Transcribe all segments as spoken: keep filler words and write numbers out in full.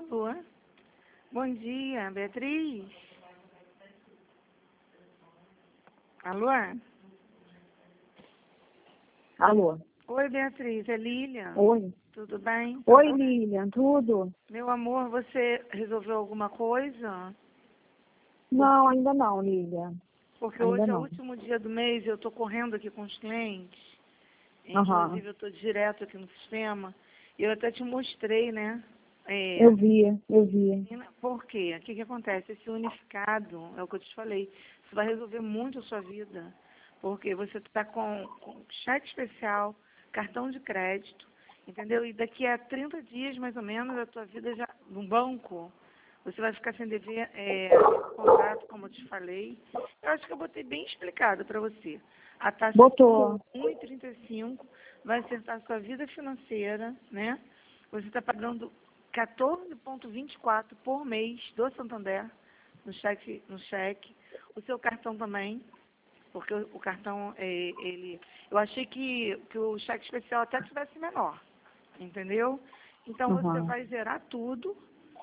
Alô? Bom dia, Beatriz? Alô? Alô? Oi, Beatriz, é Lilian. Oi. Tudo bem? Tá Oi, bom? Lilian, tudo? Meu amor, você resolveu alguma coisa? Não, ainda não, Lilian. Porque Ainda hoje é o não. último dia do mês e eu estou correndo aqui com os clientes. Aham. Inclusive, eu estou direto aqui no sistema. E eu até te mostrei, né? É, Eu vi, eu vi. Por quê? O que, que acontece? Esse unificado, é o que eu te falei, isso vai resolver muito a sua vida. Porque você está com, com cheque especial, cartão de crédito, entendeu? E daqui a trinta dias, mais ou menos, a tua vida já, no banco, você vai ficar sem dever é, contrato, como eu te falei. Eu acho que eu botei bem explicado para você. A taxa Botou. um vírgula trinta e cinco vai acertar a sua vida financeira, né? Você está pagando quatorze vírgula vinte e quatro por mês do Santander no cheque, no cheque. O seu cartão também, porque o, o cartão, é, ele... Eu achei que, que o cheque especial até tivesse menor, entendeu? Então, você Aham. vai zerar tudo.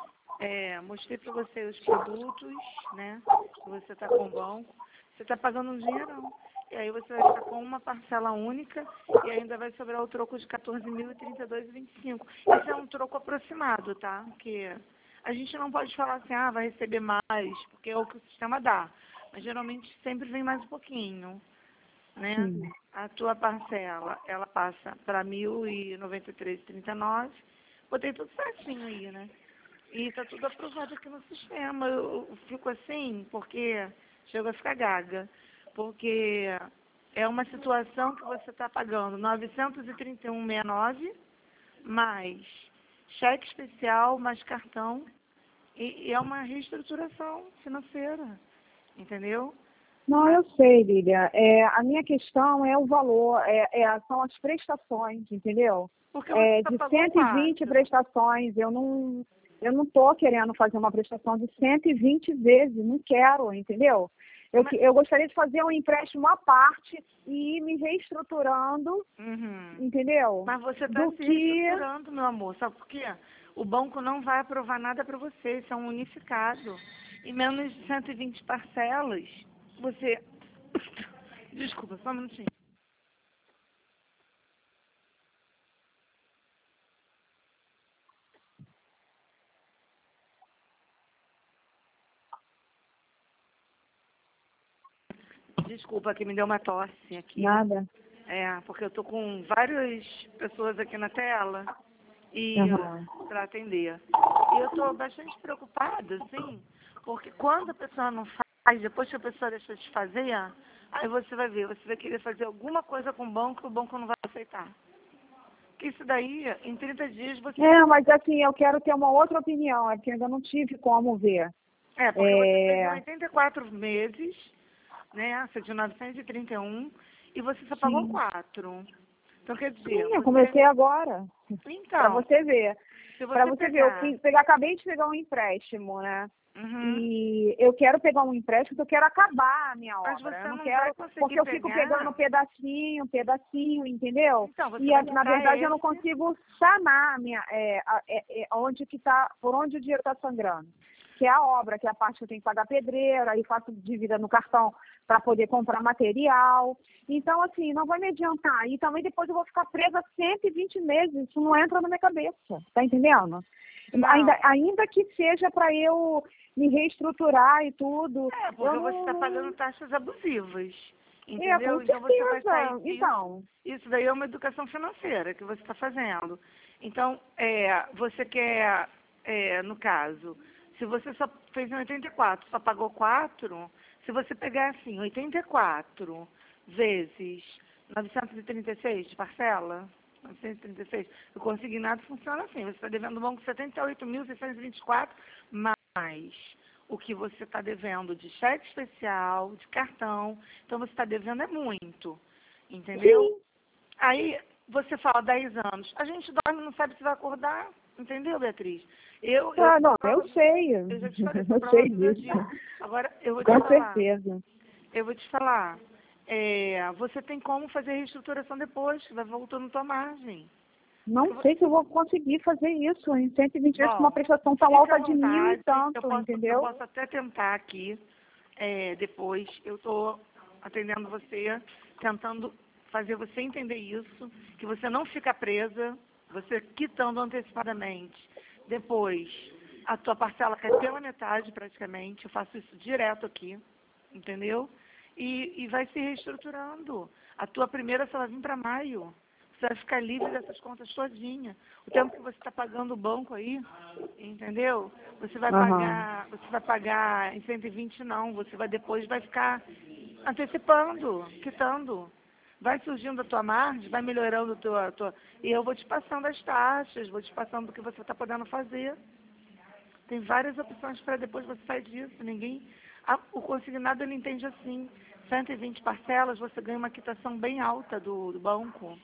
É, mostrei para você os produtos, né? Que você está com o banco. Você está pagando um dinheirão. E aí você vai ficar com uma parcela única e ainda vai sobrar o troco de quatorze mil e trinta e dois reais e vinte e cinco centavos. Esse é um troco aproximado, tá? Porque a gente não pode falar assim, ah, vai receber mais, porque é o que o sistema dá. Mas geralmente sempre vem mais um pouquinho, né? Sim. A tua parcela, ela passa para mil e noventa e três reais e trinta e nove centavos. Botei tudo certinho aí, né? E tá tudo aprovado aqui no sistema. Eu, eu fico assim, porque chego a ficar gaga. Porque é uma situação que você está pagando novecentos e trinta e um reais e sessenta e nove centavos, mais cheque especial, mais cartão. E, e é uma reestruturação financeira, entendeu? Não, eu sei, Lilian. É, a minha questão é o valor, é, é- são as prestações, entendeu? Porque você É, só de pagou cento e vinte quatro. prestações, eu não eu não estou querendo fazer uma prestação de cento e vinte vezes, não quero, entendeu? Eu, Mas, que- eu gostaria de fazer um empréstimo à parte e ir me reestruturando, uhum. entendeu? Mas você está Do se que... reestruturando, meu amor. Sabe por quê? O banco não vai aprovar nada para você. Isso é um unificado. Em menos de cento e vinte parcelas, você... Desculpa, só um minutinho. Desculpa que me deu uma tosse aqui. Nada. É, porque eu tô com várias pessoas aqui na tela e Aham. para atender. E eu tô bastante preocupada, assim, porque quando a pessoa não faz, depois que a pessoa deixa de fazer, aí você vai ver, você vai querer fazer alguma coisa com o banco e o banco não vai aceitar. Porque isso daí, em trinta dias, você... É, mas assim, eu quero ter uma outra opinião, é porque eu ainda não tive como ver. É, porque você fez em É, oitenta e quatro meses, né, essa de novecentos e trinta e um, e você só pagou sim, quatro. Então, quer dizer, sim, eu você... comecei agora, para Então, você ver. se Para você você ver, eu pegar... fiz, pegar, acabei de pegar um empréstimo, né? Uhum. E eu quero pegar um empréstimo, porque eu quero acabar a minha Mas obra. Eu você não não vai quero, conseguir porque eu fico pegando pegar. pedacinho, pedacinho, entendeu? Então, você E vai a- na pegar verdade eu não esse. consigo sanar a minha, é, a- é, é, onde que tá, por onde o dinheiro está sangrando. Que é a obra, que é a parte que eu tenho que pagar pedreiro, aí faço dívida no cartão para poder comprar material. Então, assim, não vai me adiantar. E também depois eu vou ficar presa cento e vinte meses. Isso não entra na minha cabeça. Tá entendendo? Ainda, Não. ainda que seja para eu me reestruturar e tudo, É, eu porque você está pagando não. taxas abusivas. É, com Entendeu? Então você vai sair certeza. disso. Então, Isso daí é uma educação financeira que você está fazendo. Então, é, você quer, é, no caso, se você só fez em oitenta e quatro, só pagou quatro, se você pegar assim, oitenta e quatro vezes novecentos e trinta e seis de parcela, novecentos e trinta e seis, o consignado funciona assim, você está devendo no banco setenta e oito mil seiscentos e vinte e quatro, mais o que você está devendo de cheque especial, de cartão, então você está devendo é muito, entendeu? sim. Aí você fala dez anos, a gente dorme e não sabe se vai acordar, entendeu, Beatriz? Eu, eu Ah, sou não, eu prova, sei. eu já te falei, sou Eu prova sei viva disso. disso. Agora, eu vou te Com falar, certeza. eu vou te falar, é, você tem como fazer reestruturação depois, que vai voltando tua margem. Não sei se eu vou conseguir fazer isso em cento e vinte vezes Bom, com uma prestação tão fica alta à de mil e vontade, tanto, eu posso, entendeu? eu posso até tentar aqui, é, depois, eu estou atendendo você, tentando fazer você entender isso, que você não fica presa, você quitando antecipadamente. Depois, a tua parcela cai pela metade praticamente, eu faço isso direto aqui, entendeu? E, e vai se reestruturando. A tua primeira só vai vir para maio. Você vai ficar livre dessas contas todinha. O tempo que você está pagando o banco aí, entendeu? Você vai Aham. pagar, você vai pagar em cento e vinte não, você vai depois vai ficar antecipando, quitando. Vai surgindo a tua margem, vai melhorando a tua, a tua... E eu vou te passando as taxas, vou te passando o que você está podendo fazer. Tem várias opções para depois você sair disso. Ninguém... Ah, o consignado ele entende assim. cento e vinte parcelas, você ganha uma quitação bem alta do, do banco.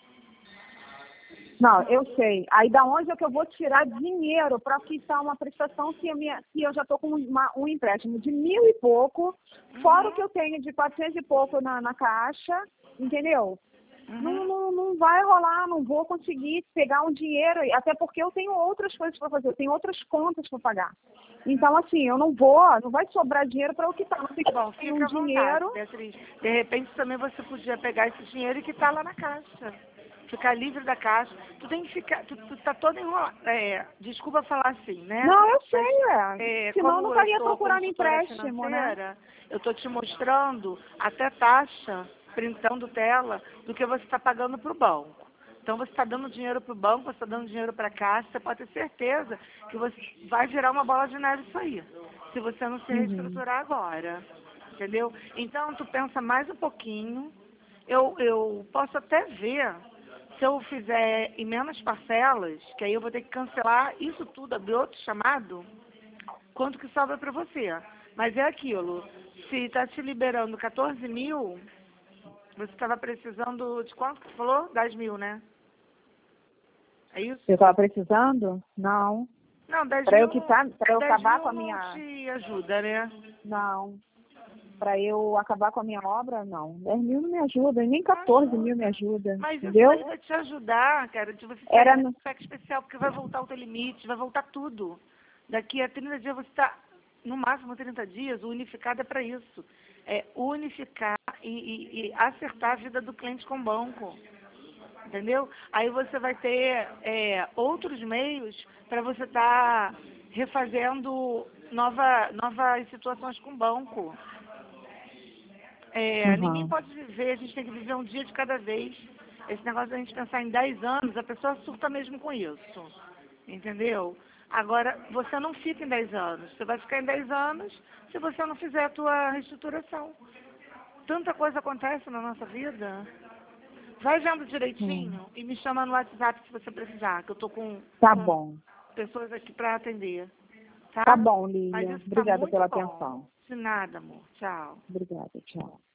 Não, eu sei. Aí da onde é que eu vou tirar dinheiro para quitar uma prestação se eu, minha, se eu já estou com uma, um empréstimo de mil e pouco, fora Uhum. o que eu tenho de quatrocentos e pouco na, na caixa, entendeu? Uhum. Não, não, não vai rolar, não vou conseguir pegar um dinheiro, até porque eu tenho outras coisas para fazer, eu tenho outras contas para pagar. Então, assim, eu não vou, não vai sobrar dinheiro para eu quitar. Não tem Bom, tem um fica à vontade, dinheiro. Beatriz. De repente também você podia pegar esse dinheiro e quitar lá na caixa. Ficar livre da caixa. Tu tem que ficar, tu, tu tá toda enrolada. É, desculpa falar assim, né? Não, eu sei, Mas, é. é, Senão eu não como eu estaria sou procurando consultora empréstimo, né? financeira, eu estou te mostrando até taxa, printando tela, do que você está pagando para o banco. Então você está dando dinheiro para o banco, você está dando dinheiro para a caixa, você pode ter certeza que você vai virar uma bola de neve isso aí, se você não se Uhum. reestruturar agora. Entendeu? Então tu pensa mais um pouquinho. Eu, eu posso até ver se eu fizer em menos parcelas, que aí eu vou ter que cancelar isso tudo, abrir outro chamado, quanto que sobra para você. Mas é aquilo, se está te liberando quatorze mil, você estava precisando de quanto que você falou? dez mil, né? É isso? Você estava precisando? Não. Não, dez Para mil, eu quitar, para eu dez acabar mil com a não minha. te ajuda, né? Não. Para eu acabar com a minha obra, não. dez mil não me ajuda, e nem quatorze mil me ajuda. Mas isso Entendeu? aí vai te ajudar, cara, de você Era sair no- do cheque especial, porque vai voltar o teu limite, vai voltar tudo. Daqui a trinta dias você está, no máximo trinta dias, o unificado é para isso. É unificar e, e- e acertar a vida do cliente com o banco. Entendeu? Aí você vai ter é, outros meios para você estar refazendo nova, novas situações com o banco. É, ninguém Uhum. pode viver, a gente tem que viver um dia de cada vez. Esse negócio da gente pensar em dez anos, a pessoa surta mesmo com isso. Entendeu? Agora, você não fica em dez anos. Você vai ficar em dez anos se você não fizer a tua reestruturação. Tanta coisa acontece na nossa vida. Vai vendo direitinho Hum. e me chama no WhatsApp se você precisar, que eu tô com, Tá com bom. pessoas aqui para atender. Tá? Tá bom, Mas Lília. isso tá Obrigada muito pela bom. atenção. De nada, amor. Tchau. Obrigada, tchau.